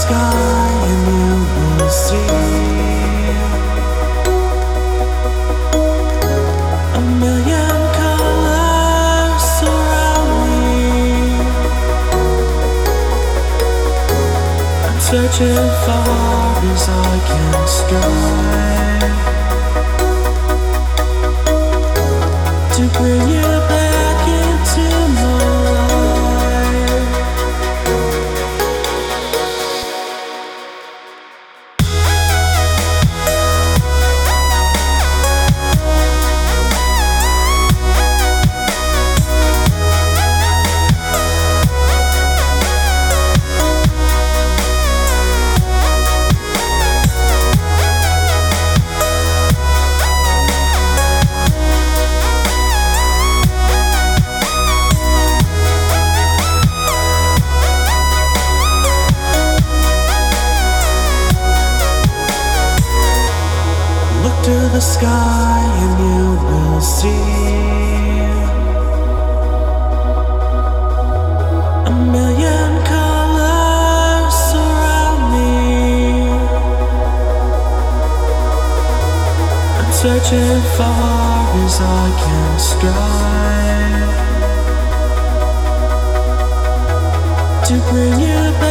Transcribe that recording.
sky and you will see a million colors surround me. I'm searching far as I can stray to bring you back into my life. Look to the sky and you will see a million colors surround me. I'm searching far as I can stray to bring you back